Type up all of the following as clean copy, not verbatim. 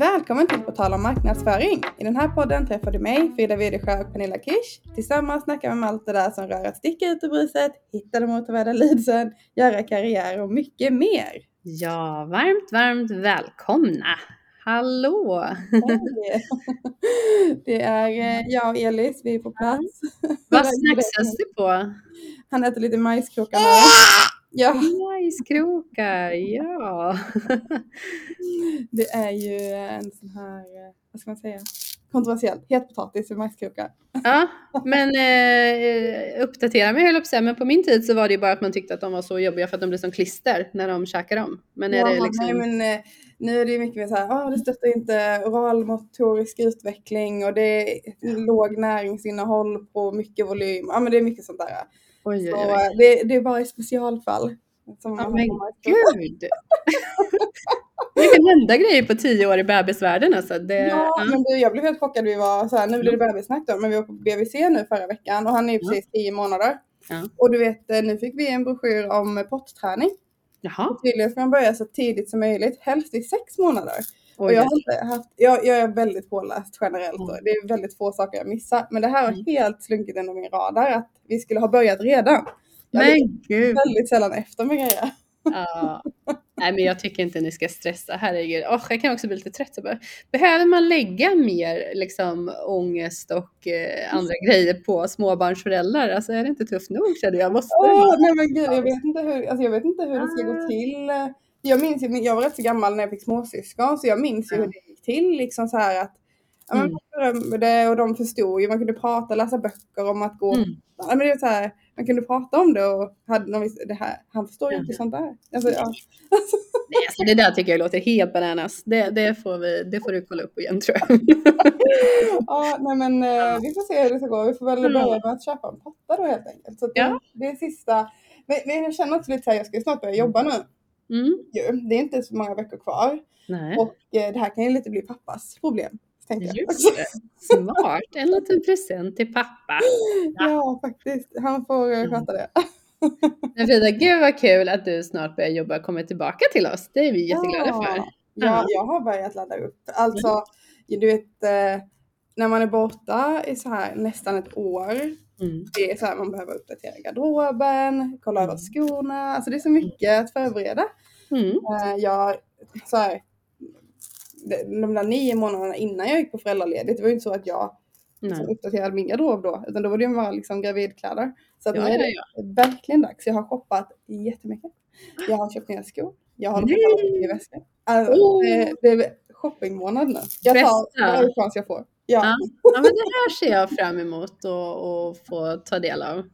Välkommen till På tal om marknadsföring. I den här podden träffar du mig, Frida Widesjö och Pernilla Kish. Tillsammans snackar vi om allt det där som rör att sticka ut ur bruset, hitta de återvärda leadsen, göra karriär och mycket mer. Ja, varmt välkomna. Hallå! Hej. Det är jag och Elis, vi är på plats. Vad snacksas det på? Han äter lite majskrokar nu. Ja. Majskrokar, ja. Det är ju en sån här, vad ska man säga, kontroversiell, het potatis och majskrokar. Ja, men uppdatera mig, höll jag på att säga. Men på min tid så var det ju bara att man tyckte att de var så jobbiga för att de blev som klister när de käkar dem. Men är det liksom... Nej, men nu är det ju mycket mer så här, det stöttar inte oralmotorisk utveckling och det är låg näringsinnehåll på mycket volym. Ja, men det är mycket sånt där. Oj. Så det är bara i specialfall. Som men gud! Det kan hända grejer på 10 år i bebisvärlden. Alltså. Men jag blev helt chockad. Vi var så här, nu blir det bebissnack då, men vi var på BVC nu förra veckan och han är ju precis 10 månader. Ja. Och du vet, nu fick vi en broschyr om potträning. Jaha. Tydligen ska man börja så tidigt som möjligt, helst i 6 månader. Och jag är väldigt påläst generellt och det är väldigt få saker jag missar. Men det här har helt slunkit under min radar att vi skulle ha börjat redan. Jag är väldigt sällan efter med grejer. Ja. Nej, men jag tycker inte ni ska stressa, herregud. Jag kan också bli lite trött. Behöver man lägga mer liksom, ångest och andra grejer på småbarnsföräldrar? Alltså är det inte tufft nog? Jag måste... nej men gud, jag vet inte hur det ska gå till. Jag minns ju, jag var rätt så gammal när jag fick småsyskon, så jag minns ju hur det gick till. Liksom så här att man berömde och de förstod ju, man kunde prata, läsa böcker om att gå. Men det är så här, man kunde prata om det och hade någon det här, han förstår ju inte sånt där. Alltså, alltså, det där tycker jag låter helt bananas. Det får du kolla upp igen, tror jag. Nej men vi får se hur det ska gå. Vi får väl börja med att köpa en potta då helt enkelt. Så det är sista. Men jag känner också lite så här, jag ska snart börja jobba nu. Det är inte så många veckor kvar. Nej. Och det här kan ju lite bli pappas problem. Just det. Smart. En liten present till pappa. Ja, faktiskt. Han får sköta det. Men Frida, gud vad kul att du snart börjar jobba och kommer tillbaka till oss. Det är vi jätteglada för. Ja, jag har börjat ladda upp. Alltså, du vet, när man är borta i så här nästan ett år. Det är så här, man behöver uppdatera garderoben, kolla över skorna. Alltså det är så mycket att förbereda. Så här, de där 9 månaderna innan jag gick på föräldraledigt, det var ju inte så att jag uppdaterade min garderob då, utan då var det ju bara liksom gravidkläder. Så att nu är det verkligen dags. Jag har shoppat jättemycket. Jag har köpt nya skor. Jag har mycket väskor. Alltså, det är shoppingmånad nu. Jag tar varje chans jag får. Ja, men det här ser jag fram emot och få ta del av.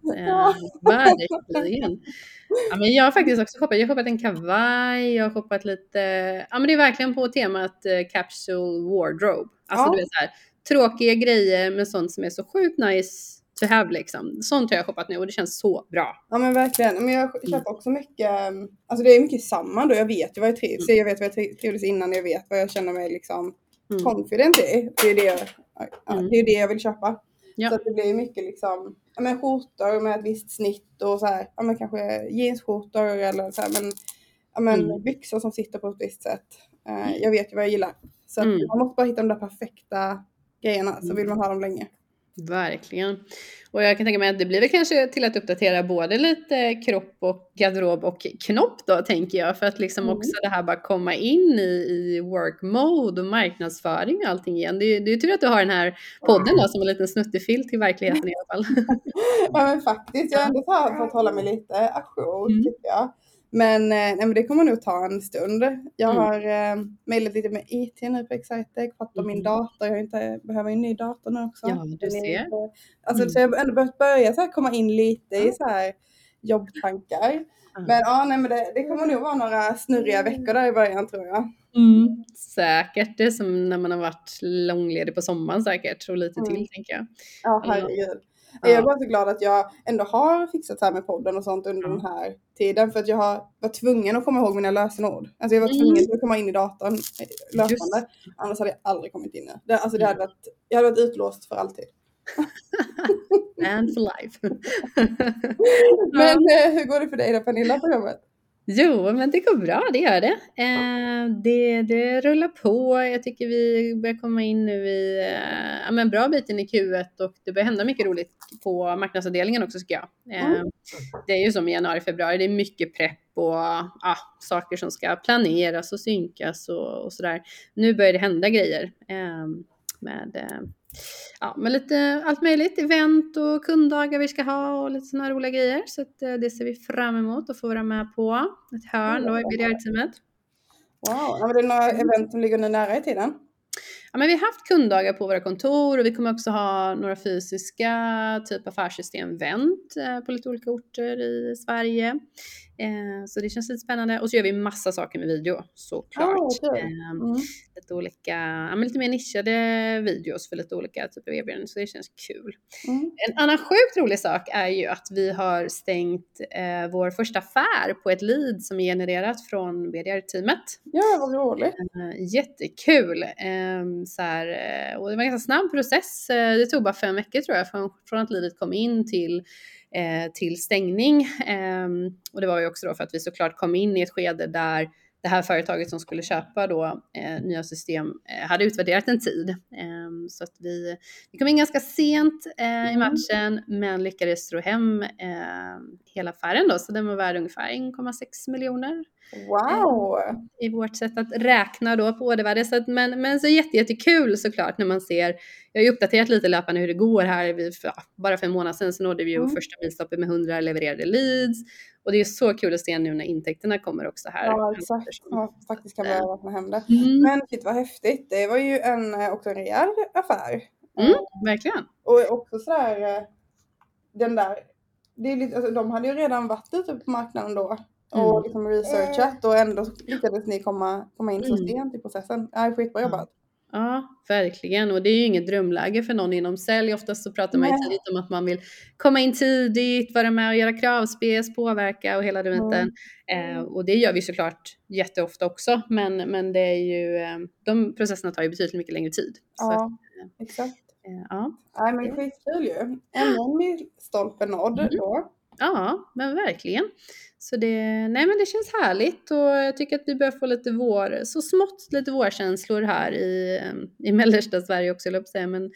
Verkligen. Ja, men jag har faktiskt också shoppat. Jag har shoppat en kavaj, jag har shoppat lite. Ja, men det är verkligen på temat capsule wardrobe. Alltså du vet så här, tråkiga grejer med sånt som är så sjukt nice to have liksom. Sånt har jag shoppat nu och det känns så bra. Ja, men verkligen. Men jag köper också mycket. Alltså det är mycket samma då. Jag vet ju vad jag trivs. Jag vet vad jag trivdes innan. Jag vet vad jag känner mig liksom confident i. Det är det jag vill köpa. Ja. Så att det blir mycket liksom, skjortor med ett visst snitt och så här, kanske jeansskjortor eller så här, men byxor som sitter på ett visst sätt. Jag vet ju vad jag gillar. Så att man måste bara hitta de där perfekta grejerna, så vill man ha dem länge. Verkligen. Och jag kan tänka mig att det blir väl kanske till att uppdatera både lite kropp och garderob och knopp då, tänker jag. För att liksom också det här bara komma in i work mode och marknadsföring och allting igen. Det är ju tur att du har den här podden då, som en liten snuttefilt till verkligheten i alla fall. Ja, men faktiskt. Jag har ändå fått hålla mig lite ajour, tycker jag. Men det kommer nog ta en stund. Jag har mejlat lite med IT nu på Excitec, fattat min dator. Jag behöver en ny dator nu också. Ja, du ser. Alltså, så jag har ändå börjat börja så här, komma in lite i så här jobbtankar. Men det kommer nog vara några snurriga veckor där i början, tror jag. Säkert. Det är som när man har varit långledig på sommaren säkert. Och lite till, tänker jag. Ja, herregud. Jag är bara så glad att jag ändå har fixat så här med podden och sånt under den här tiden. För att jag var tvungen att komma ihåg mina lösenord. Alltså jag var tvungen att komma in i datorn löpande. Annars hade jag aldrig kommit in. Jag hade varit utlåst för alltid. And for life. Men hur går det för dig då, Pernilla, på jobbet? Jo, men det går bra, det gör det. Det rullar på. Jag tycker vi börjar komma in nu i en bra bit in i Q1 och det börjar hända mycket roligt på marknadsavdelningen också tycker jag. Det är ju som i januari, februari, det är mycket prepp och saker som ska planeras och synkas och sådär. Nu börjar det hända grejer med lite allt möjligt, event och kunddagar vi ska ha och lite sådana roliga grejer. Så att, det ser vi fram emot att få vara med på ett hörn då i BDR-teamet. Wow, men det är några event som ligger nära i tiden? Ja, men vi har haft kunddagar på våra kontor och vi kommer också ha några fysiska typ affärssystem-event på lite olika orter i Sverige. Så det känns lite spännande. Och så gör vi massa saker med video såklart. Lite olika, lite mer nischade videos för lite olika typer av erbjudanden. Så det känns kul. En annan sjukt rolig sak är ju att vi har stängt vår första affär på ett lead som är genererat från BDR-teamet. Ja, vad roligt. Jättekul. Och det var en ganska snabb process. Det tog bara 5 veckor tror jag från att leadet kom in till stängning. Och det var ju också då för att vi såklart kom in i ett skede där det här företaget som skulle köpa då nya system hade utvärderat en tid. Så att vi kom in ganska sent i matchen men lyckades dra hem hela affären då. Så den var värd ungefär 1,6 miljoner. Wow! I vårt sätt att räkna då på ordervärde. Så men så jättekul såklart när man ser. Jag har ju uppdaterat lite löpande hur det går här. Bara för en månad sedan så nådde vi ju första milstoppet med 100 levererade leads. Och det är så kul att se nu när intäkterna kommer också här. Ja, exakt. Ja, faktiskt kan börja räkna hem det. Men shit vad häftigt. Det var ju också en rejäl affär. Verkligen. Och också sådär, den där, det är lite, alltså, de hade ju redan varit ute på marknaden då. Och liksom researchat och ändå lyckades ni komma in så sent i processen. Ja, skitbra jobbat. Ja, verkligen. Och det är ju inget drömläge för någon inom sälj. Oftast så pratar man ju tidigt om att man vill komma in tidigt, vara med och göra kravspec, påverka och hela den. Och det gör vi såklart jätteofta också. Men det är ju, de processerna tar ju betydligt mycket längre tid. Ja, så, exakt. Nej, men skitkul ju. Ännu en milstolpe nådd då. Ja, men verkligen. Så men det känns härligt och jag tycker att vi börjar få lite lite vårkänslor här i mellersta Sverige också, jag säga. Men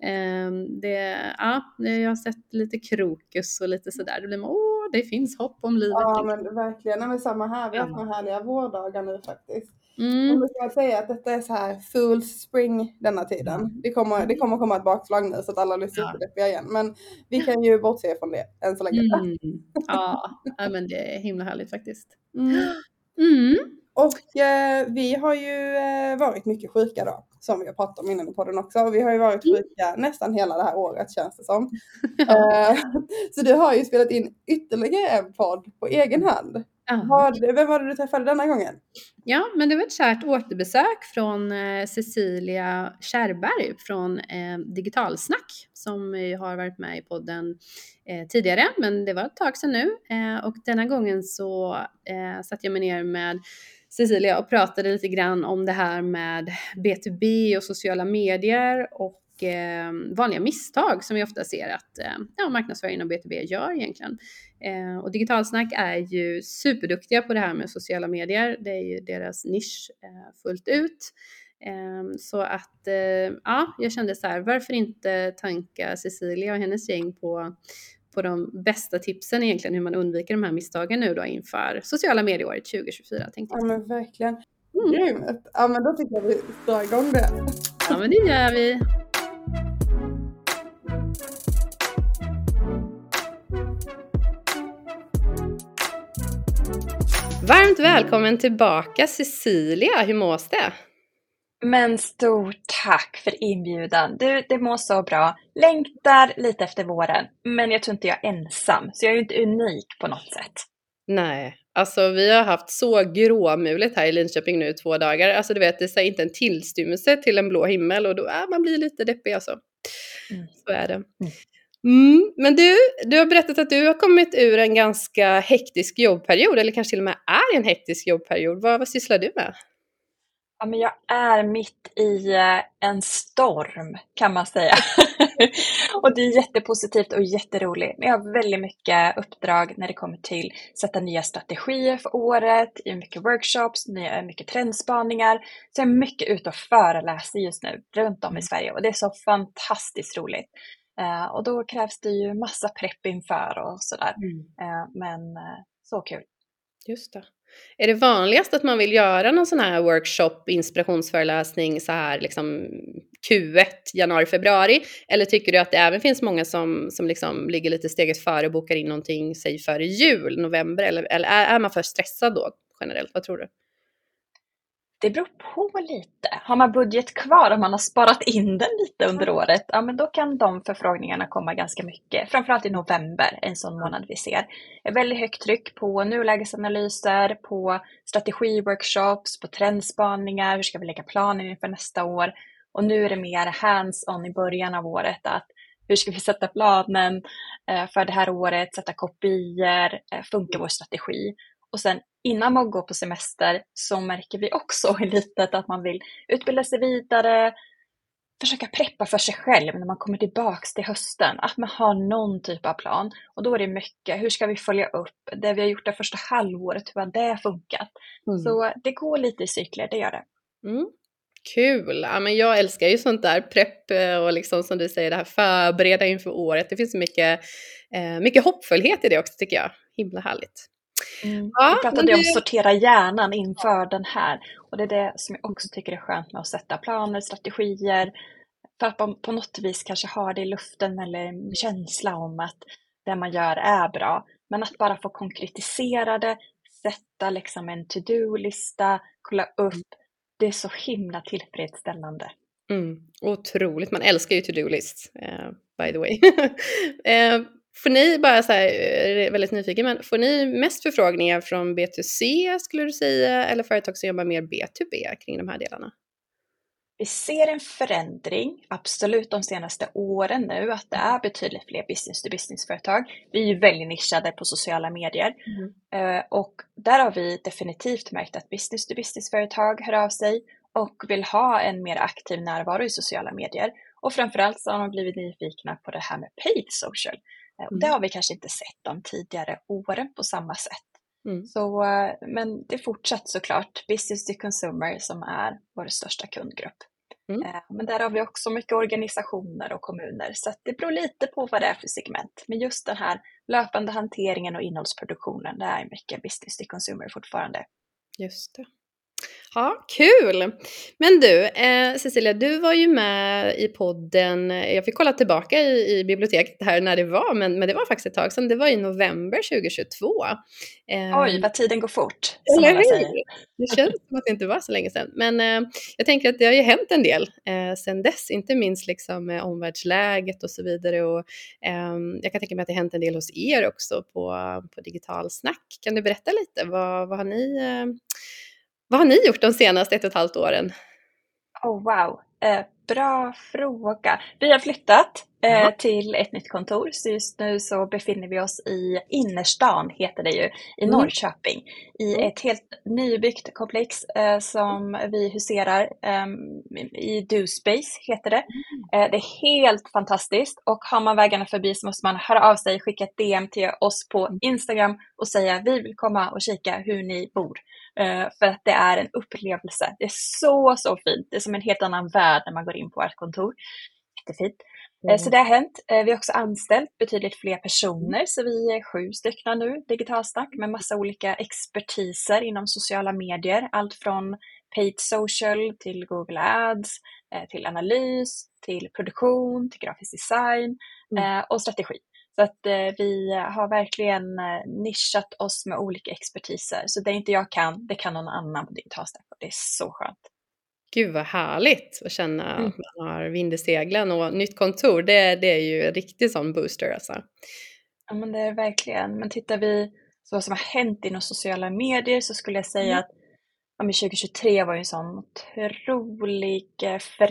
jag har sett lite krokus och lite sådär. Det blir det finns hopp om livet. Ja, men verkligen. Men samma här. Vi har haft härliga vårdagar nu faktiskt. Och då ska jag säga att detta är så här full spring denna tiden. Det kommer komma ett bakslag nu så att alla blir superdeppiga igen. Men vi kan ju bortse från det än så länge. Ja, men det är himla härligt faktiskt. Och vi har ju varit mycket sjuka då. Som vi har pratat om innan i podden också. Och vi har ju varit sjuka nästan hela det här året känns det som. Så du har ju spelat in ytterligare en podd på egen hand. Vem var det du träffade denna gången? Ja, men det var ett kärt återbesök från Cecilia Kärrberg från Digitalsnack som har varit med i podden tidigare, men det var ett tag sedan nu. Och denna gången så satt jag mig ner med Cecilia och pratade lite grann om det här med B2B och sociala medier och vanliga misstag som vi ofta ser att marknadsföringen och B2B gör egentligen. Och Digitalsnack är ju superduktiga på det här med sociala medier. Det är ju deras nisch fullt ut. Så att jag kände så här, varför inte tanka Cecilia och hennes gäng på de bästa tipsen egentligen hur man undviker de här misstagen nu då inför sociala medieåret 2024 tänkte jag. Ja men verkligen. Grymt. Ja men då tycker jag vi drar igång det. Ja men det gör vi. Varmt välkommen tillbaka Cecilia, hur mås det? Men stort tack för inbjudan. Det mår så bra. Längtar lite efter våren. Men jag tror inte jag är ensam. Så jag är ju inte unik på något sätt. Nej, alltså vi har haft så gråmuligt här i Linköping nu 2 dagar. Alltså du vet, det säger inte en tillstymmelse till en blå himmel. Och då man blir lite deppig alltså. Så är det. Men du har berättat att du har kommit ur en ganska hektisk jobbperiod. Eller kanske till och med är en hektisk jobbperiod. Vad sysslar du med? Ja, men jag är mitt i en storm kan man säga. Och det är jättepositivt och jätteroligt. Men jag har väldigt mycket uppdrag när det kommer till sätta nya strategier för året. Jag har mycket workshops, mycket trendspaningar. Så jag är mycket ute och föreläser just nu runt om i Sverige. Och det är så fantastiskt roligt. Och då krävs det ju massa prepp inför och sådär. Men så kul. Just det. Är det vanligast att man vill göra någon sån här workshop, inspirationsföreläsning så här liksom Q1, januari, februari? Eller tycker du att det även finns många som liksom ligger lite steget före och bokar in någonting, säg före jul, november? Eller är man för stressad då generellt? Vad tror du? Det beror på lite. Har man budget kvar, om man har sparat in den lite under året, ja men då kan de förfrågningarna komma ganska mycket. Framförallt i november, en sån månad vi ser. Ett väldigt högt tryck på nulägesanalyser, på strategiworkshops, på trendspaningar, hur ska vi lägga planen inför nästa år. Och nu är det mer hands-on i början av året, att hur ska vi sätta planen för det här året, sätta kopior, funkar vår strategi. Och sen innan man går på semester så märker vi också i litet att man vill utbilda sig vidare, försöka preppa för sig själv när man kommer tillbaks till hösten. Att man har någon typ av plan. Och då är det mycket, hur ska vi följa upp det vi har gjort det första halvåret, hur har det funkat? Så det går lite i cykler, det gör det. Kul! Ja, men jag älskar ju sånt där prepp och liksom som du säger det här förbereda inför året. Det finns så mycket hoppfullhet i det också tycker jag. Himla härligt. Vi pratade om att sortera hjärnan inför den här. Och det är det som jag också tycker är skönt med att sätta planer, strategier. För att man på något vis kanske har det i luften eller en känsla om att det man gör är bra. Men att bara få konkretisera det, sätta liksom en to-do-lista, kolla upp. Det är så himla tillfredsställande. Otroligt, man älskar ju to-do-list, by the way. Får ni bara så här, väldigt nyfiken, men får ni mest förfrågningar från B2C skulle du säga, eller företag som jobbar mer B2B kring de här delarna? Vi ser en förändring, absolut de senaste åren nu, att det är betydligt fler business-to-business-företag. Vi är ju väldigt nischade på sociala medier. Och där har vi definitivt märkt att business-to-business-företag hör av sig och vill ha en mer aktiv närvaro i sociala medier. Och framförallt så har de blivit nyfikna på det här med paid social. Det har vi kanske inte sett de tidigare åren på samma sätt. Så, men det är fortsatt såklart business to consumer som är vår största kundgrupp. Men där har vi också mycket organisationer och kommuner, så att det beror lite på vad det är för segment. Men just den här löpande hanteringen och innehållsproduktionen, det är mycket business to consumer fortfarande. Just det. Ja, kul! Men du, Cecilia, du var ju med i podden, jag fick kolla tillbaka i biblioteket här när det var, men det var faktiskt ett tag sedan, det var i november 2022. Oj, vad tiden går fort, som alla säger. Det känns som att det inte var så länge sedan, men jag tänker att det har ju hänt en del sedan dess, inte minst liksom med omvärldsläget och så vidare, och jag kan tänka mig att det har hänt en del hos er också på Digital Snack. Kan du berätta lite, vad har ni gjort de senaste 1,5 åren? Oh wow, bra fråga. Vi har flyttat till ett nytt kontor, så just nu så befinner vi oss i innerstan, heter det ju, i Norrköping. I ett helt nybyggt komplex som vi huserar i DoSpace heter det. Det är helt fantastiskt, och har man vägarna förbi så måste man höra av sig, skicka ett DM till oss på Instagram och säga vi vill komma och kika hur ni bor. För att det är en upplevelse. Det är så fint. Det är som en helt annan värld när man går in på ett kontor. Jättefint. Så det har hänt. Vi har också anställt betydligt fler personer. Så vi är 7 stycken nu, Digitalsnack, med massa olika expertiser inom sociala medier. Allt från paid social till Google Ads, till analys, till produktion, till grafisk design och strategi. Så att vi har verkligen nischat oss med olika expertiser. Så det inte jag kan, det kan någon annan på Digitalsnack. Det är så skönt. Gud vad härligt att känna att man har vind i seglen, och nytt kontor, det är ju en riktig sån booster alltså. Ja, men det är verkligen. Men tittar vi så vad som har hänt inom sociala medier, så skulle jag säga att 2023 var ju en sån otroligt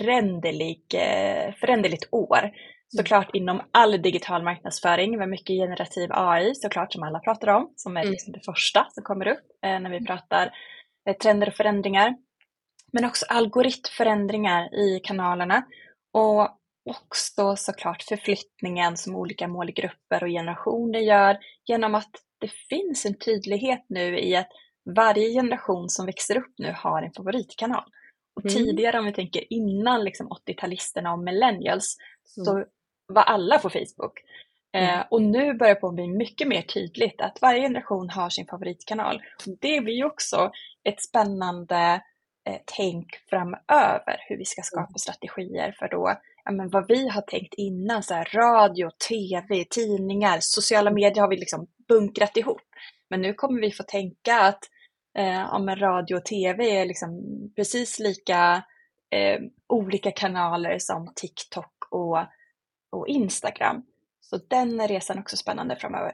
föränderligt år. Såklart inom all digital marknadsföring med mycket generativ AI, såklart, som alla pratar om, som är liksom det första som kommer upp när vi pratar trender och förändringar. Men också algoritmförändringar i kanalerna och också såklart förflyttningen som olika målgrupper och generationer gör genom att det finns en tydlighet nu i att varje generation som växer upp nu har en favoritkanal. Och tidigare, om vi tänker innan liksom 80-talisterna och millennials, så var alla på Facebook. Och nu börjar det på att bli mycket mer tydligt att varje generation har sin favoritkanal. Det blir ju också ett spännande tänk framöver hur vi ska skapa strategier för då, men vad vi har tänkt innan, så här, radio, tv, tidningar, sociala medier har vi liksom bunkrat ihop. Men nu kommer vi få tänka att radio och tv är liksom precis lika olika kanaler som TikTok och Instagram. Så den resan är också spännande framöver.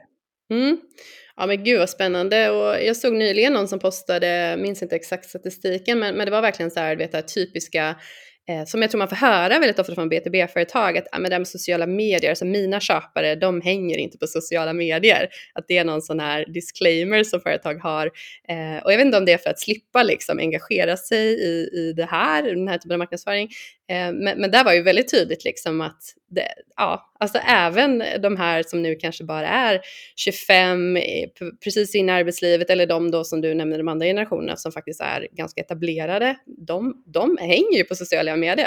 Ja men gud vad spännande, och jag såg nyligen någon som postade, minns inte exakt statistiken, men det var verkligen så här, typiska som jag tror man får höra väldigt ofta från B2B-företag, att men det med sociala medier, alltså mina köpare, de hänger inte på sociala medier, att det är någon sån här disclaimer som företag har, och jag vet inte om det är för att slippa liksom engagera sig i den här typen av marknadsföring, men där var ju väldigt tydligt liksom att alltså även de här som nu kanske bara är 25, precis in i arbetslivet, eller de då som du nämnde, de andra generationerna som faktiskt är ganska etablerade, de hänger ju på sociala medier.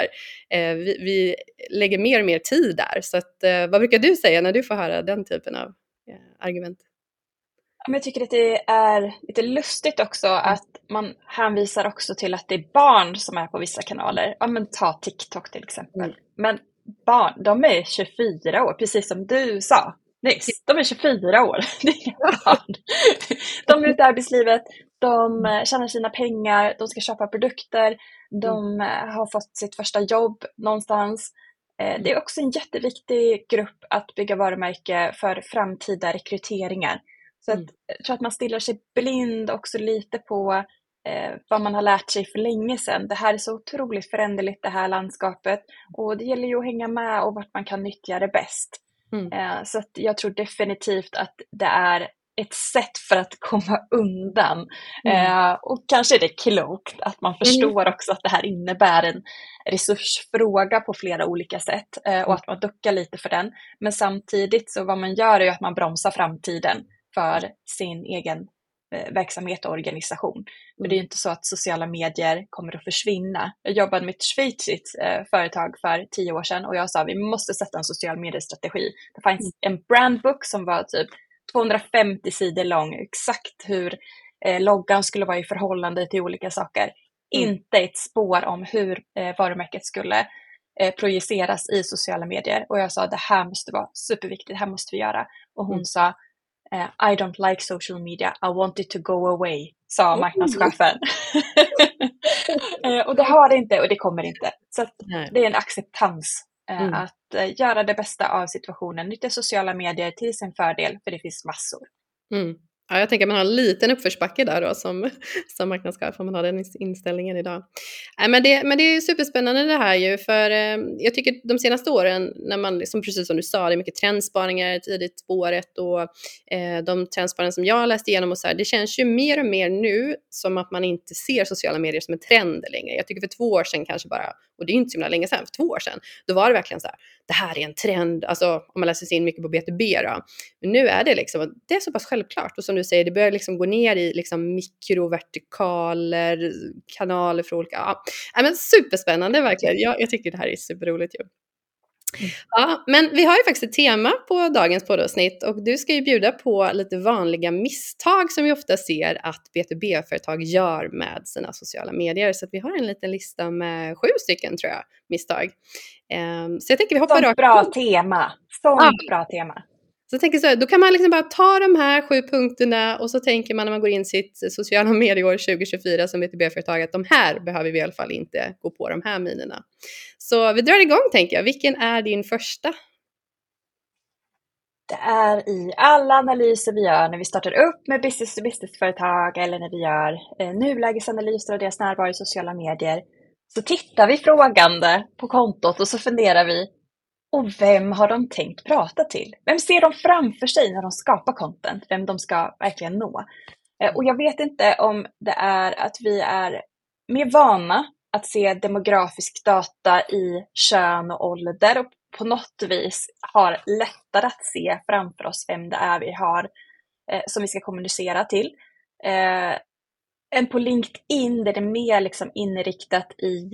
Vi lägger mer och mer tid där, så att, vad brukar du säga när du får höra den typen av argument? Men jag tycker att det är lite lustigt också att man hänvisar också till att det är barn som är på vissa kanaler. Ja, men ta TikTok till exempel. Men barn, de är 24 år, precis som du sa. Nej, de är 24 år. Det är barn. De är ute i arbetslivet, de tjänar sina pengar, de ska köpa produkter, de har fått sitt första jobb någonstans. Det är också en jätteviktig grupp att bygga varumärke för framtida rekryteringar. Så att, jag tror att man stillar sig blind också lite på vad man har lärt sig för länge sedan. Det här är så otroligt föränderligt, det här landskapet. Och det gäller ju att hänga med och vart man kan nyttja det bäst. Så att jag tror definitivt att det är ett sätt för att komma undan. Och kanske är det klokt att man förstår också att det här innebär en resursfråga på flera olika sätt. Och att man duckar lite för den. Men samtidigt så vad man gör är ju att man bromsar framtiden för sin egen verksamhet och organisation. Men det är ju inte så att sociala medier kommer att försvinna. Jag jobbade med ett schweiziskt företag för 10 år sedan och jag sa att vi måste sätta en social mediestrategi. Det fanns en brandbook som var typ 250 sidor lång, exakt hur loggan skulle vara i förhållande till olika saker. Inte ett spår om hur varumärket skulle projiceras i sociala medier. Och jag sa att det här måste vara superviktigt, det här måste vi göra. Och hon sa I don't like social media, I want it to go away, sa marknadschefen. Och det har det inte och det kommer inte. Så att det är en acceptans att göra det bästa av situationen, nyttja sociala medier till sin fördel, för det finns massor. Ja, jag tänker att man har en liten uppförsbacke där då som marknadschef, om man har den inställningen idag. Men det är superspännande det här ju, för jag tycker de senaste åren när man, liksom, precis som du sa, det är mycket trendspaningar tidigt spåret och de trendspaningar som jag läst igenom och så här, det känns ju mer och mer nu som att man inte ser sociala medier som en trend längre. Jag tycker för 2 år sedan kanske bara, och det är inte så himla länge sedan, för 2 år sedan, då var det verkligen så här, det här är en trend, alltså om man läser sig in mycket på B2B då. Men nu är det liksom, det är så pass självklart, och som du säger, det börjar liksom gå ner i liksom mikrovertikaler, kanaler för olika, men superspännande verkligen. Jag tycker det här är superroligt ju. Ja, men vi har ju faktiskt ett tema på dagens poddavsnitt och du ska ju bjuda på lite vanliga misstag som vi ofta ser att B2B-företag gör med sina sociala medier. Så att vi har en liten lista med 7 stycken tror jag, misstag. Så jag tänker vi hoppar rakt bra tema. Bra tema. Så jag tänker så här, då kan man liksom bara ta de här 7 punkterna och så tänker man när man går in sitt sociala medieår 2024 som B2B-företag att de här behöver vi i alla fall inte gå på, de här minerna. Så vi drar igång tänker jag. Vilken är din första? Det är i alla analyser vi gör när vi startar upp med business-to-business-företag eller när vi gör nulägesanalyser av deras närvaro i sociala medier. Så tittar vi frågande på kontot och så funderar vi, och vem har de tänkt prata till? Vem ser de framför sig när de skapar content? Vem de ska verkligen nå? Och jag vet inte om det är att vi är mer vana att se demografisk data i kön och ålder och på något vis har lättare att se framför oss vem det är vi har som vi ska kommunicera till. Än på LinkedIn där det är mer liksom inriktat i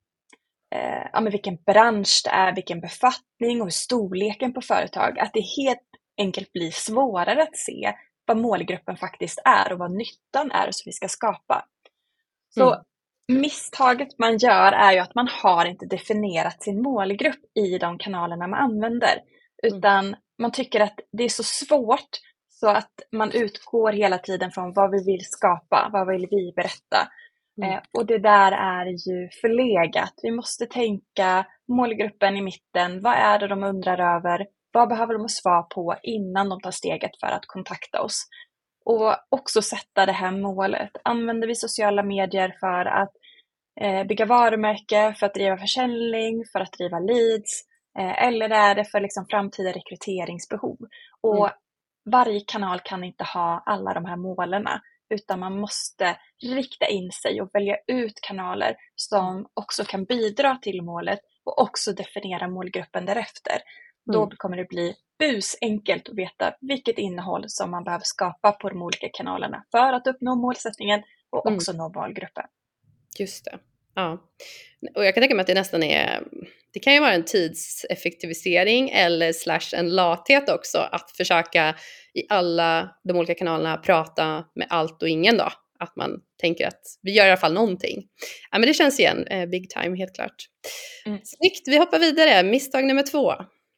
men vilken bransch det är, vilken befattning och storleken på företag. Att det helt enkelt blir svårare att se vad målgruppen faktiskt är och vad nyttan är som vi ska skapa. Så misstaget man gör är ju att man har inte definierat sin målgrupp i de kanalerna man använder. Utan man tycker att det är så svårt så att man utgår hela tiden från vad vi vill skapa, vad vill vi berätta. Och det där är ju förlegat. Vi måste tänka målgruppen i mitten. Vad är det de undrar över? Vad behöver de svar på innan de tar steget för att kontakta oss? Och också sätta det här målet. Använder vi sociala medier för att bygga varumärke, för att driva försäljning, för att driva leads? Eller är det för liksom framtida rekryteringsbehov? Och varje kanal kan inte ha alla de här målen. Utan man måste rikta in sig och välja ut kanaler som också kan bidra till målet och också definiera målgruppen därefter. Då kommer det bli busenkelt att veta vilket innehåll som man behöver skapa på de olika kanalerna för att uppnå målsättningen och också nå målgruppen. Just det. Ja. Och jag kan tänka mig att det nästan det kan ju vara en tidseffektivisering eller / en lathet också att försöka i alla de olika kanalerna prata med allt och ingen då. Att man tänker att vi gör i alla fall någonting. Ja, men det känns igen, big time, helt klart. Snyggt, vi hoppar vidare. Misstag nummer 2.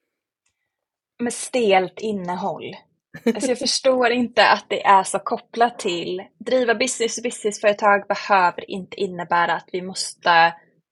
Med stelt innehåll. Alltså jag förstår inte att det är så kopplat till driva businessföretag behöver inte innebära att vi måste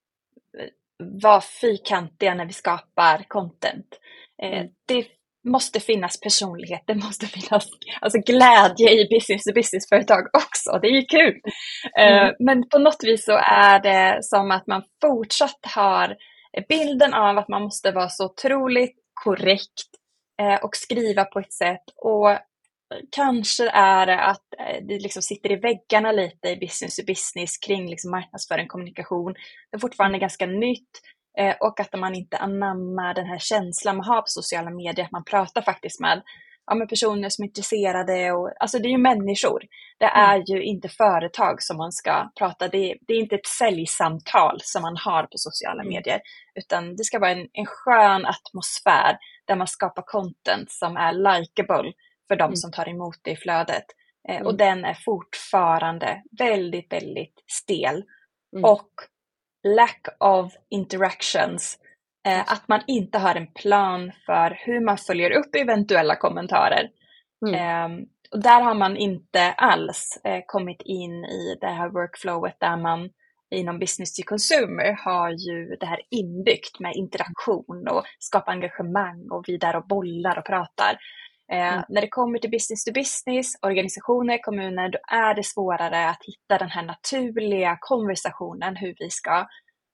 vara fyrkantiga när vi skapar content. Det måste finnas personlighet, det måste finnas alltså glädje i businessföretag också, det är ju kul. Men på något vis så är det som att man fortsatt har bilden av att man måste vara så otroligt korrekt och skriva på ett sätt, och kanske är det att det liksom sitter i väggarna lite i business kring liksom marknadsföring, kommunikation. Det är fortfarande ganska nytt och att man inte anammar den här känslan man har på sociala medier, att man pratar faktiskt med personer som är intresserade. Och, alltså det är ju människor, det är ju inte företag som man ska prata, det är inte ett säljsamtal som man har på sociala medier, utan det ska vara en skön atmosfär där man skapar content som är likeable för de som tar emot det i flödet. Och den är fortfarande väldigt, väldigt stel. Och lack of interactions. Att man inte har en plan för hur man följer upp eventuella kommentarer. Och där har man inte alls kommit in i det här workflowet där man inom business to consumer har ju det här inbyggt med interaktion och skapa engagemang och vi där och bollar och pratar. När det kommer till business to business, organisationer, kommuner, då är det svårare att hitta den här naturliga konversationen hur vi ska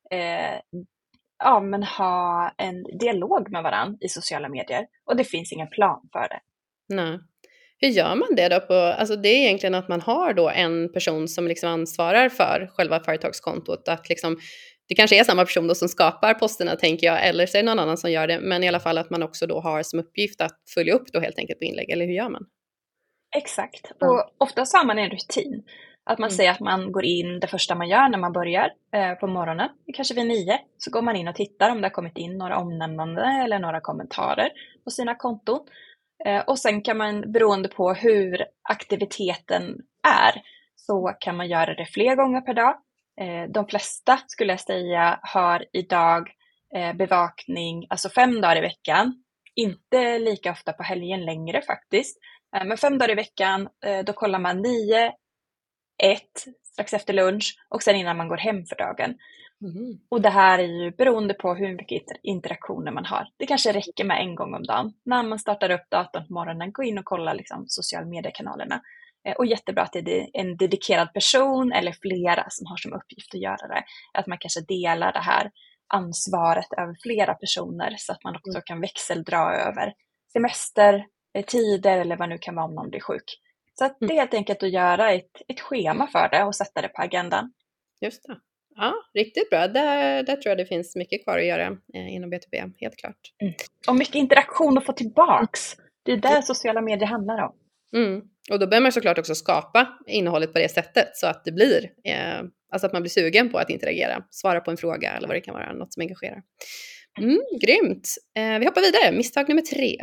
ha en dialog med varandra i sociala medier. Och det finns ingen plan för det. Nej. Hur gör man det då? Alltså det är egentligen att man har då en person som liksom ansvarar för själva företagskontot. Att liksom, det kanske är samma person då som skapar posterna, tänker jag. Eller så är det någon annan som gör det. Men i alla fall att man också då har som uppgift att följa upp då helt enkelt på inlägg. Eller hur gör man? Exakt. Och ofta så har man en rutin. Att man säger att man går in det första man gör när man börjar på morgonen. Kanske vid 9. Så går man in och tittar om det har kommit in några omnämnande eller några kommentarer på sina konton. Och sen kan man, beroende på hur aktiviteten är, så kan man göra det fler gånger per dag. De flesta, skulle jag säga, har idag bevakning, alltså 5 dagar i veckan. Inte lika ofta på helgen längre faktiskt. Men 5 dagar i veckan, då kollar man 9, 1, strax efter lunch och sen innan man går hem för dagen. Och det här är ju beroende på hur mycket interaktioner man har. Det kanske räcker med en gång om dagen. När man startar upp datorn på morgonen, gå in och kolla liksom sociala mediekanalerna. Och jättebra att det är en dedikerad person eller flera som har som uppgift att göra det. Att man kanske delar det här ansvaret över flera personer så att man också kan växeldra över semester, tider eller vad nu kan vara om någon blir sjuk. Så att det är helt enkelt att göra ett schema för det och sätta det på agendan. Just det. Ja, riktigt bra. Där tror jag det finns mycket kvar att göra inom B2B, helt klart. Och mycket interaktion att få tillbaks. Det är där sociala medier handlar om. Och då behöver man såklart också skapa innehållet på det sättet så att det blir, alltså att man blir sugen på att interagera, svara på en fråga eller vad det kan vara, något som engagerar. Grymt! Vi hoppar vidare, misstag nummer 3.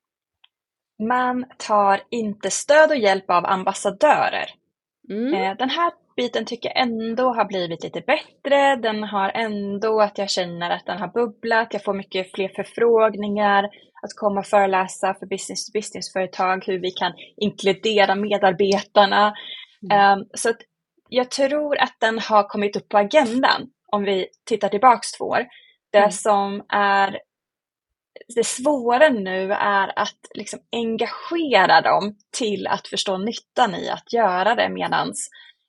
Man tar inte stöd och hjälp av ambassadörer. Den här biten tycker jag ändå har blivit lite bättre. Den har ändå att jag känner att den har bubblat. Jag får mycket fler förfrågningar att komma och föreläsa för business-to-business-företag, hur vi kan inkludera medarbetarna. Så att jag tror att den har kommit upp på agendan om vi tittar tillbaks 2 år. Det som är det svåra nu är att liksom engagera dem till att förstå nyttan i att göra det medans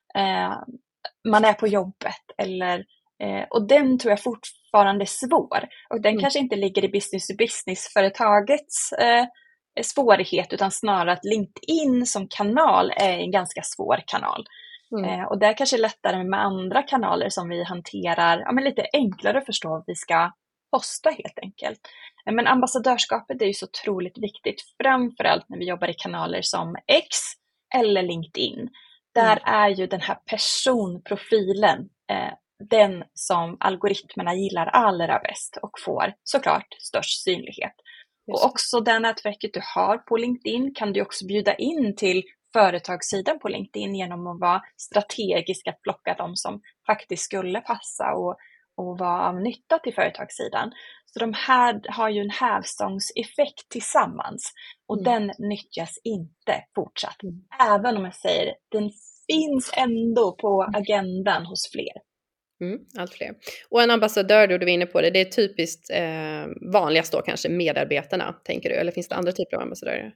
man är på jobbet. Och den tror jag fortfarande är svår. Och den kanske inte ligger i business-to-business-företagets svårighet, utan snarare att LinkedIn som kanal är en ganska svår kanal. Och där kanske är lättare med andra kanaler som vi hanterar, men lite enklare att förstå vad vi ska posta helt enkelt. Men ambassadörskapet är ju så otroligt viktigt, framförallt när vi jobbar i kanaler som X eller LinkedIn. Där är ju den här personprofilen den som algoritmerna gillar allra bäst och får såklart störst synlighet. Och också det nätverket du har på LinkedIn kan du också bjuda in till företagssidan på LinkedIn genom att vara strategisk att plocka de som faktiskt skulle passa och vara av nytta till företagssidan. Så de här har ju en hävstångseffekt tillsammans och den nyttjas inte fortsatt. Även om jag säger den finns ändå på agendan hos fler. Allt fler. Och en ambassadör då, du var inne på det, det är typiskt vanligast då kanske medarbetarna, tänker du? Eller finns det andra typer av ambassadörer?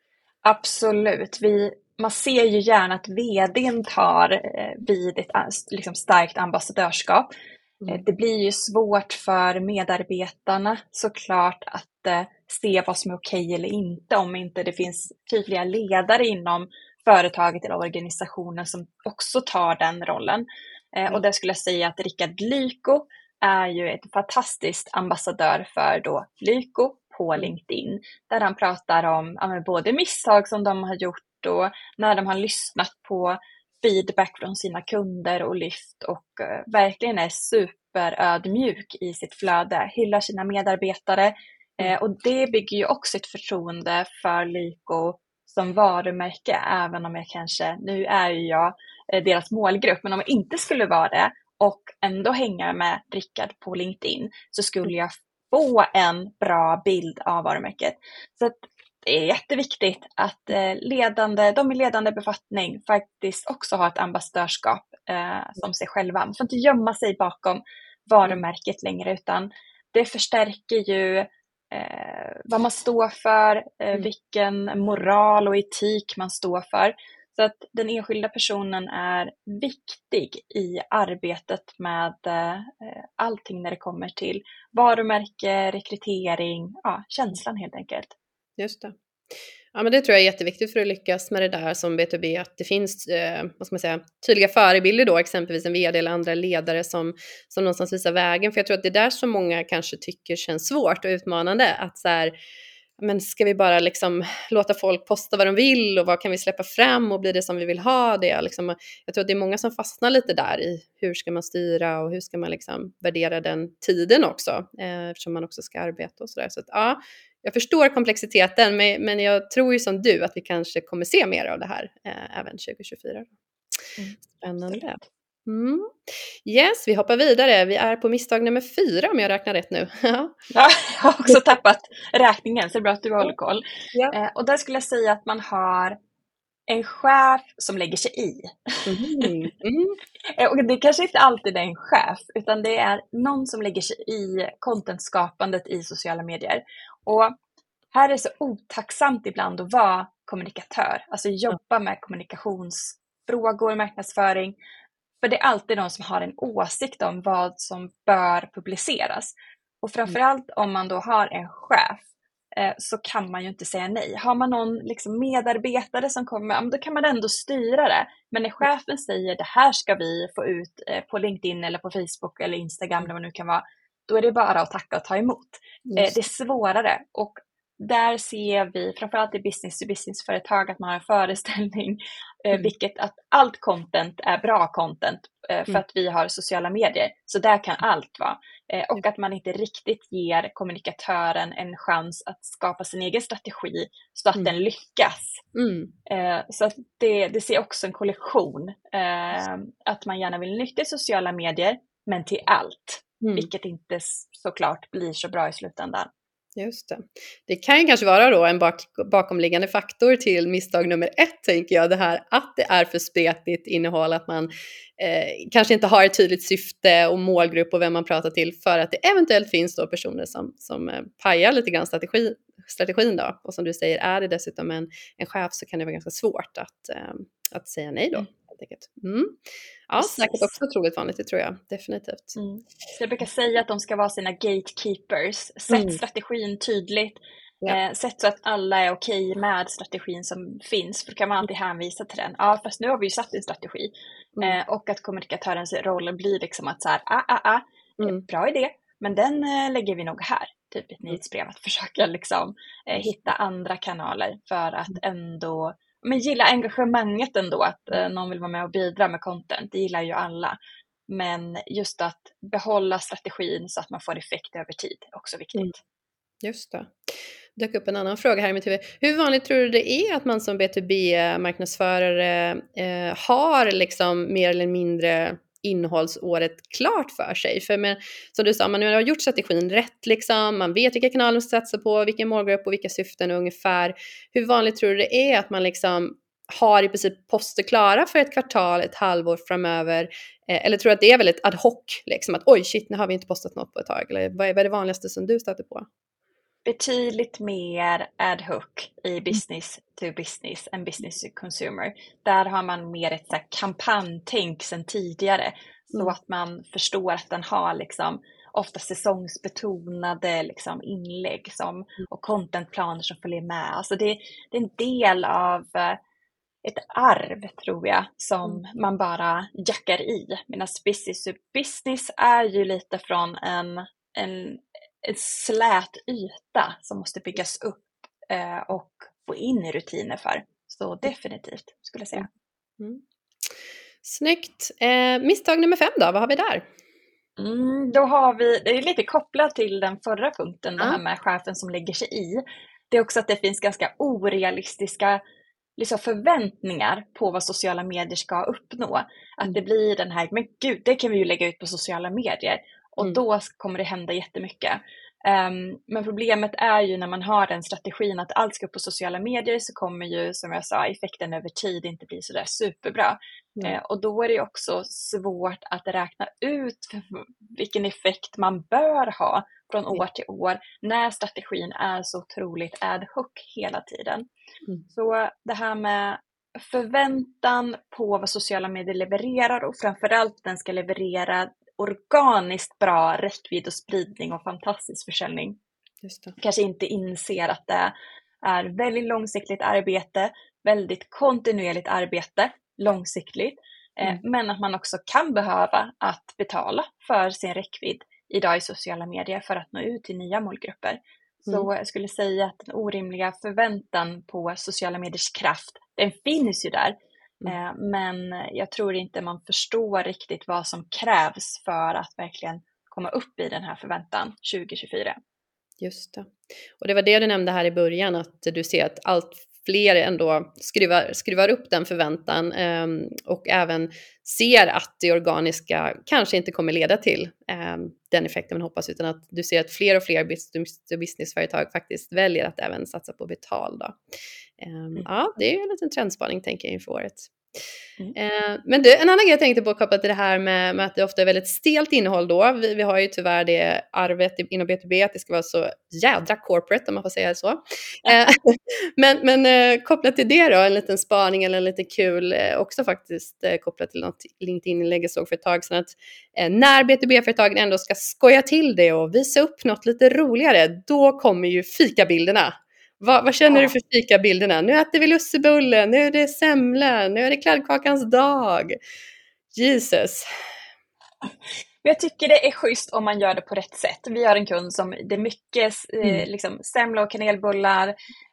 Absolut. Man ser ju gärna att vdn tar vid ett liksom starkt ambassadörskap. Det blir ju svårt för medarbetarna såklart att se vad som är okej eller inte om inte det finns tydliga ledare inom företaget eller organisationen som också tar den rollen. Och där skulle jag säga att Rickard Lyko är ju ett fantastiskt ambassadör för då Lyko på LinkedIn. Där han pratar om både misstag som de har gjort och när de har lyssnat på feedback från sina kunder och lyft och verkligen är superödmjuk i sitt flöde, hyllar sina medarbetare och det bygger ju också ett förtroende för Lyko som varumärke, även om jag kanske, nu är ju jag deras målgrupp, men om jag inte skulle vara det och ändå hänga med Rickard på LinkedIn så skulle jag få en bra bild av varumärket. Så att det är jätteviktigt att de i ledande befattning faktiskt också har ett ambassadörskap som sig själva. Man får inte gömma sig bakom varumärket längre, utan det förstärker ju vad man står för, vilken moral och etik man står för. Så att den enskilda personen är viktig i arbetet med allting när det kommer till varumärke, rekrytering, känslan helt enkelt. Just det. Ja, men det tror jag är jätteviktigt för att lyckas med det där som B2B, att det finns tydliga förebilder då, exempelvis en vd eller andra ledare som någonstans visar vägen. För jag tror att det är där som många kanske tycker känns svårt och utmanande, att så här, men ska vi bara liksom låta folk posta vad de vill och vad kan vi släppa fram och blir det som vi vill ha det? Liksom, jag tror att det är många som fastnar lite där i hur ska man styra och hur ska man liksom värdera den tiden också, eftersom man också ska arbeta och sådär. Så att ja, jag förstår komplexiteten, men jag tror ju som du att vi kanske kommer se mer av det här även 2024. Spännande. Yes, vi hoppar vidare. Vi är på misstag nummer 4 om jag räknar rätt nu. Ja, jag har också tappat räkningen, så det är bra att du håller koll. Ja. Och där skulle jag säga att man har en chef som lägger sig i. Och det kanske inte alltid är en chef, utan det är någon som lägger sig i contentskapandet i sociala medier. Och här är det så otacksamt ibland att vara kommunikatör, alltså jobba med kommunikationsfrågor, marknadsföring. För det är alltid någon som har en åsikt om vad som bör publiceras. Och framförallt om man då har en chef så kan man ju inte säga nej. Har man någon liksom medarbetare som kommer, då kan man ändå styra det. Men när chefen säger det här ska vi få ut på LinkedIn eller på Facebook eller Instagram eller vad det nu kan vara, då är det bara att tacka och ta emot. Det är svårare, och där ser vi framförallt i business-to-business-företag att man har en föreställning vilket att allt content är bra content för att vi har sociala medier. Så där kan allt vara. Och att man inte riktigt ger kommunikatören en chans att skapa sin egen strategi så att den lyckas. Så att det ser också en kollektion. Att man gärna vill nyttja sociala medier, men till allt. Vilket inte såklart blir så bra i slutändan. Just det. Det kan ju kanske vara då en bakomliggande faktor till misstag nummer 1, tänker jag. Det här att det är för spretigt innehåll, att man kanske inte har ett tydligt syfte och målgrupp och vem man pratar till, för att det eventuellt finns då personer som pajar lite grann strategin då. Och som du säger, är det dessutom en chef, så kan det vara ganska svårt att säga nej då. Ja, säkert också otroligt vanligt, det tror jag definitivt. Så jag brukar säga att de ska vara sina gatekeepers. Sätt strategin tydligt. Sätt så att alla är okej med strategin som finns. För då kan man alltid hänvisa till den. Ja, fast nu har vi ju satt en strategi. Och att kommunikatörens roll blir liksom att så här, bra idé, men den lägger vi nog här. Typ ett nyhetsbrev, att försöka liksom hitta andra kanaler för att ändå, men gilla engagemanget ändå, att någon vill vara med och bidra med content, det gillar ju alla. Men just att behålla strategin så att man får effekt över tid är också viktigt. Just det. Dök upp en annan fråga här i mitt huvud. Hur vanligt tror du det är att man som B2B-marknadsförare har liksom mer eller mindre innehållsåret klart för sig? För som du sa, man har gjort strategin rätt liksom, man vet vilka kanaler man ska satsa på, vilken målgrupp och vilka syften ungefär. Hur vanligt tror du det är att man liksom har i princip poster klara för ett kvartal, ett halvår framöver? Eller tror du att det är väldigt ad hoc liksom, att oj shit, nu har vi inte postat något på ett tag? Eller vad är det vanligaste som du stöter på? Betydligt mer ad hoc i business to business än business to consumer. Där har man mer ett så här kampanjtänk sedan tidigare. Så att man förstår att den har liksom ofta säsongsbetonade liksom inlägg och contentplaner som följer med. Alltså det är en del av ett arv, tror jag, som man bara jackar i. Medan business to business är ju lite från en slät yta som måste byggas upp och få in i rutiner för. Så definitivt, skulle jag säga. Snyggt. Misstag nummer 5 då, vad har vi där? Då har vi, det är lite kopplat till den förra punkten, det här med chefen som lägger sig i. Det är också att det finns ganska orealistiska liksom förväntningar på vad sociala medier ska uppnå. Att det blir den här, men gud, det kan vi ju lägga ut på sociala medier. Och då kommer det hända jättemycket. Men problemet är ju när man har den strategin att allt ska upp på sociala medier, så kommer ju, som jag sa, effekten över tid inte bli så där superbra. Och då är det också svårt att räkna ut vilken effekt man bör ha från år till år när strategin är så otroligt ad hoc hela tiden. Så det här med förväntan på vad sociala medier levererar, och framförallt den ska leverera organiskt bra räckvidd och spridning och fantastisk försäljning. Just det. Kanske inte inser att det är väldigt långsiktigt arbete, väldigt kontinuerligt arbete, långsiktigt. Men att man också kan behöva att betala för sin räckvidd idag i sociala medier för att nå ut till nya målgrupper. Så jag skulle säga att den orimliga förväntan på sociala mediers kraft, den finns ju där. Men jag tror inte man förstår riktigt vad som krävs för att verkligen komma upp i den här förväntan 2024. Just det. Och det var det du nämnde här i början, att du ser att allt fler ändå skruvar upp den förväntan och även ser att det organiska kanske inte kommer leda till den effekten man hoppas, utan att du ser att fler och fler businessföretag faktiskt väljer att även satsa på betal då. Ja, det är ju en liten trendspaning, tänker jag, inför året. Men du, en annan grej jag tänkte på kopplat till det här med att det ofta är väldigt stelt innehåll då. Vi har ju tyvärr det arvet inom B2B att det ska vara så jädra corporate om man får säga så. Men kopplat till det då, en liten spaning eller en lite kul också faktiskt kopplat till något LinkedIn-inlägg jag såg för ett tag sedan att när B2B-företagen ändå ska skoja till det och visa upp något lite roligare, då kommer ju fikabilderna. Vad känner du för fikabilderna? Nu äter vi lussebulle, nu är det semla, nu är det kladdkakans dag. Jesus. Jag tycker det är schysst om man gör det på rätt sätt. Vi har en kund som det är mycket liksom, semla och kanelbullar.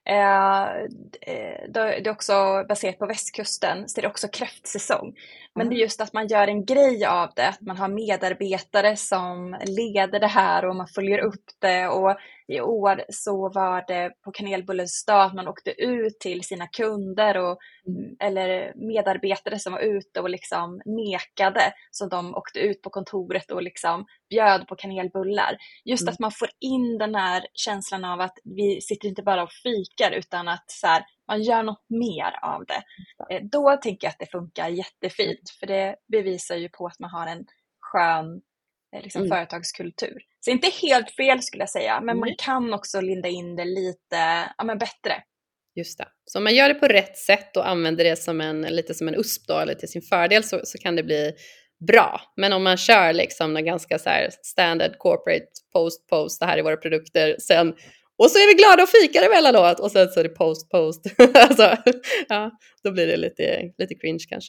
Det är också baserat på västkusten, så det är också kräftsäsong. Men det är just att man gör en grej av det, att man har medarbetare som leder det här och man följer upp det. Och i år så var det på kanelbullens dag att man åkte ut till sina kunder och, eller medarbetare som var ute och liksom mekade. Så de åkte ut på kontoret och liksom bjöd på kanelbullar. Just att man får in den här känslan av att vi sitter inte bara och fikar utan att så här, man gör något mer av det. Då tänker jag att det funkar jättefint. För det bevisar ju på att man har en skön liksom, företagskultur. Så inte helt fel skulle jag säga. Men man kan också linda in det lite bättre. Just det. Så om man gör det på rätt sätt och använder det som lite som en USP då, eller till sin fördel så kan det bli bra. Men om man kör liksom en ganska så här standard corporate post, det här är våra produkter, sen och så är vi glada och fikar emellanåt och sen så är det post. Alltså, ja, då blir det lite cringe kanske.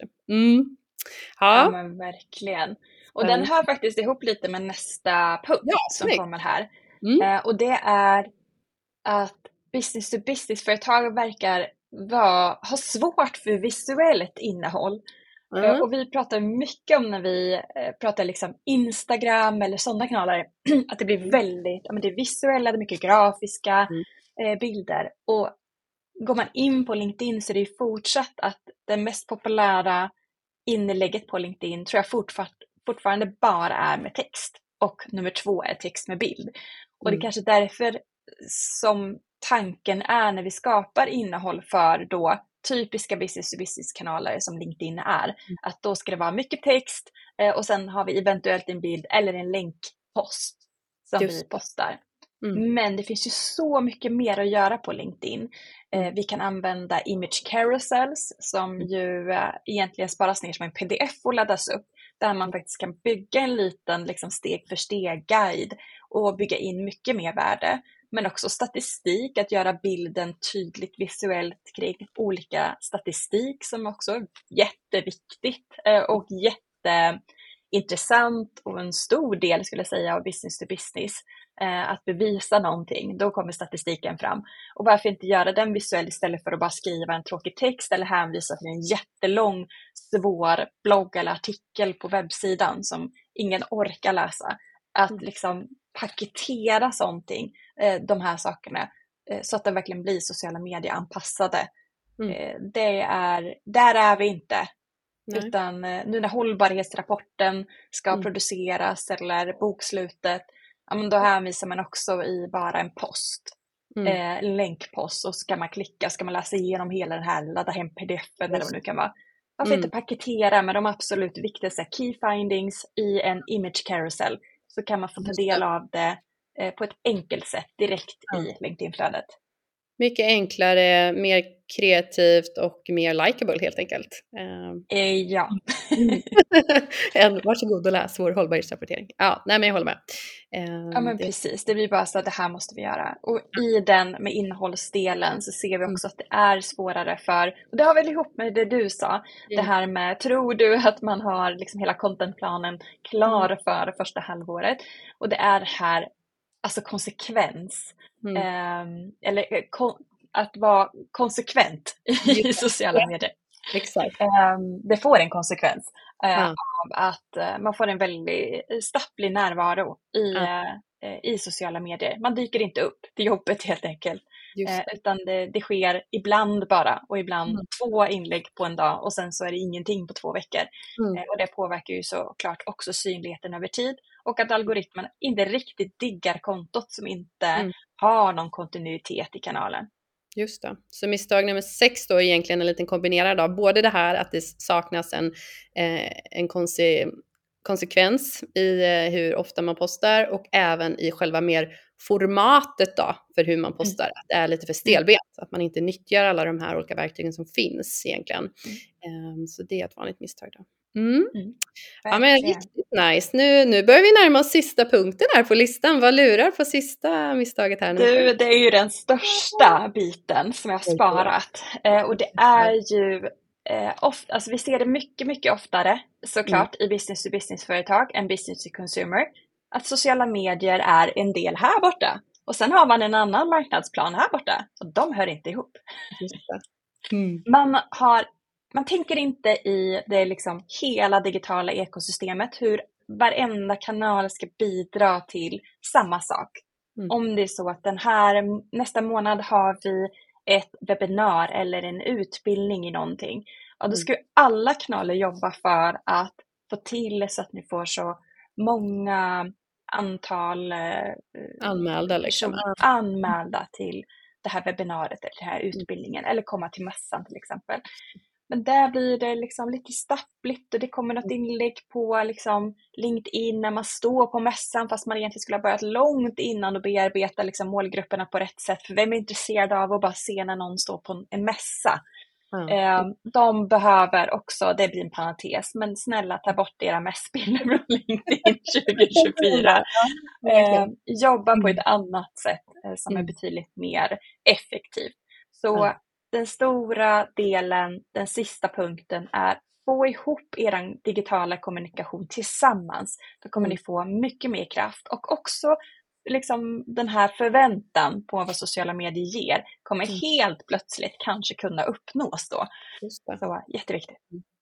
Ja men verkligen. Och den hör faktiskt ihop lite med nästa punkt som kommer här. Och det är att business-to-business-företag verkar ha svårt för visuellt innehåll. Och vi pratar mycket om när vi pratar liksom Instagram eller sådana kanaler att det blir väldigt, det är visuella, det är mycket grafiska bilder. Och går man in på LinkedIn så är det fortsatt att det mest populära inlägget på LinkedIn tror jag fortfarande bara är med text. Och nummer 2 är text med bild. Och det är kanske därför som tanken är när vi skapar innehåll för då typiska business-to-business-kanaler som LinkedIn är. Att då ska det vara mycket text och sen har vi eventuellt en bild eller en länkpost som vi postar. Men det finns ju så mycket mer att göra på LinkedIn. Vi kan använda image carousels som ju egentligen sparas ner som en pdf och laddas upp. Där man faktiskt kan bygga en liten liksom, steg för steg guide och bygga in mycket mer värde. Men också statistik, att göra bilden tydligt visuellt kring olika statistik som också är jätteviktigt och jätteintressant och en stor del skulle jag säga av business to business. Att bevisa någonting, då kommer statistiken fram. Och varför inte göra den visuell istället för att bara skriva en tråkig text eller hänvisa till en jättelång, svår blogg eller artikel på webbsidan som ingen orkar läsa. Att liksom paketera de här sakerna så att det verkligen blir sociala medier anpassade. Där är vi inte. Nej. Utan nu när hållbarhetsrapporten ska produceras eller bokslutet, då hänvisar man också i bara en post. En länkpost, och ska man klicka, ska man läsa igenom hela den här, ladda hem pdf-en eller vad det nu kan vara. Varför inte paketera med de absolut viktigaste key findings i en image carousel, så kan man få ta del av det på ett enkelt sätt direkt i LinkedIn-flödet. Mycket enklare, mer kreativt och mer likeable helt enkelt. Ja. Varsågod och läs vår hållbarhetsrapportering. Ja, nej men jag håller med. Ja men precis, det blir bara så att det här måste vi göra. Och i den med innehållsdelen så ser vi också att det är svårare för, och det har väl ihop med det du sa, det här med, tror du att man har liksom hela contentplanen klar för första halvåret? Och det är här, alltså konsekvens. Att vara konsekvent i sociala medier. Exakt. Det får en konsekvens av att man får en väldigt stapplig närvaro i sociala medier. Man dyker inte upp till jobbet helt enkelt. Utan det sker ibland bara, och ibland 2 inlägg på en dag, och sen så är det ingenting på 2 veckor. Och det påverkar ju såklart också synligheten över tid, och att algoritmen inte riktigt diggar kontot som inte har någon kontinuitet i kanalen. Just det. Så misstag nummer 6 då är egentligen en liten kombinerad av både det här att det saknas en konsekvens i hur ofta man postar och även i själva mer formatet då för hur man postar. Att det är lite för stelbent, att man inte nyttjar alla de här olika verktygen som finns egentligen. Så det är ett vanligt misstag då. Ja, men riktigt nice. Nu börjar vi närma oss sista punkten här på listan. Vad lurar på sista misstaget här nu? Det är ju den största biten som jag har sparat. Och det är ju ofta, alltså vi ser det mycket, mycket oftare såklart i business-to-business-företag än business-to-consumer. Att sociala medier är en del här borta. Och sen har man en annan marknadsplan här borta. Och de hör inte ihop. Man tänker inte i det liksom hela digitala ekosystemet hur varenda kanal ska bidra till samma sak. Om det är så att nästa månad har vi ett webbinar eller en utbildning i någonting. Ja, då ska alla kanaler jobba för att få till så att ni får så många antal anmälda till det här webbinariet eller den här utbildningen eller komma till mässan till exempel. Men där blir det liksom lite stappligt och det kommer något inlägg på liksom LinkedIn när man står på mässan fast man egentligen skulle ha börjat långt innan och bearbeta liksom målgrupperna på rätt sätt. För vem är intresserad av att bara se när någon står på en mässa? De behöver också, det blir en parentes, men snälla ta bort era mässbilder från LinkedIn 2024. Jobba på ett annat sätt som är betydligt mer effektivt. Så den stora delen, den sista punkten är få ihop er digitala kommunikation tillsammans. Då kommer ni få mycket mer kraft och också liksom den här förväntan på vad sociala medier ger kommer helt plötsligt kanske kunna uppnås då. Så jätteviktigt.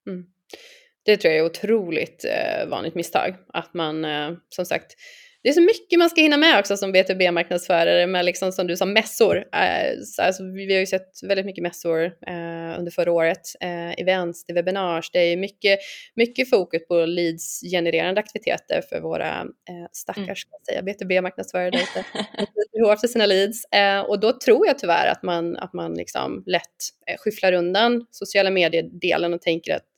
Det tror jag är otroligt vanligt misstag. Att man, som sagt, det är så mycket man ska hinna med också som B2B-marknadsförare med liksom, som du sa, mässor. Alltså, vi har ju sett väldigt mycket mässor under förra året. Events, webinars. Det är mycket fokus på leads-genererande aktiviteter för våra stackars ska jag säga, B2B-marknadsförare där ute. Hårt för sina leads. Och då tror jag tyvärr att man liksom lätt skyfflar undan sociala medier-delen och tänker att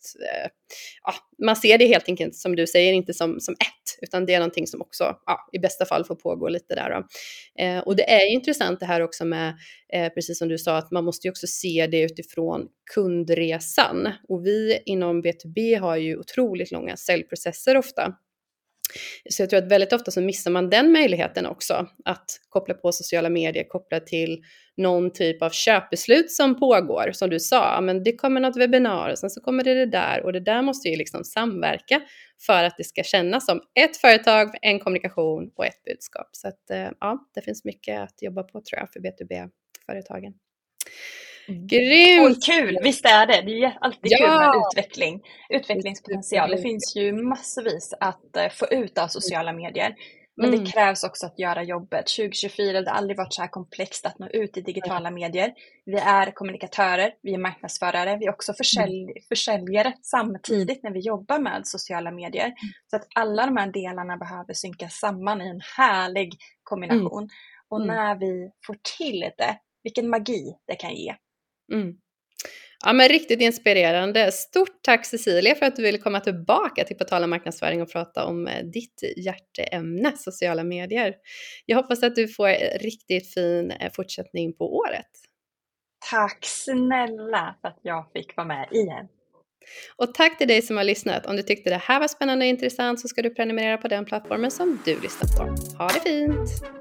man ser det helt enkelt som du säger inte som ett, utan det är någonting som också i bästa fall får pågå lite där då. Och det är intressant det här också med precis som du sa att man måste ju också se det utifrån kundresan och vi inom B2B har ju otroligt långa säljprocesser ofta. Så jag tror att väldigt ofta så missar man den möjligheten också att koppla på sociala medier, koppla till någon typ av köpbeslut som pågår. Som du sa, men det kommer något webbinar och sen så kommer det där och det där måste ju liksom samverka för att det ska kännas som ett företag, en kommunikation och ett budskap. Så att det finns mycket att jobba på tror jag för B2B-företagen. Grymt! Och kul, visst är det. Det är alltid kul med utvecklingspotential. Det finns ju massvis att få ut av sociala medier. Men det krävs också att göra jobbet. 2024 det har aldrig varit så här komplext att nå ut i digitala medier. Vi är kommunikatörer, vi är marknadsförare, vi är också försäljare samtidigt när vi jobbar med sociala medier. Så att alla de här delarna behöver synkas samman i en härlig kombination. Och när vi får till det, vilken magi det kan ge. Ja, men riktigt inspirerande. Stort tack Cecilia för att du ville komma tillbaka till Portala marknadsföring och prata om ditt hjärteämne, sociala medier. Jag hoppas att du får riktigt fin fortsättning på året. Tack snälla för att jag fick vara med igen. Och tack till dig som har lyssnat. Om du tyckte det här var spännande och intressant så ska du prenumerera på den plattformen som du lyssnar på. Ha det fint!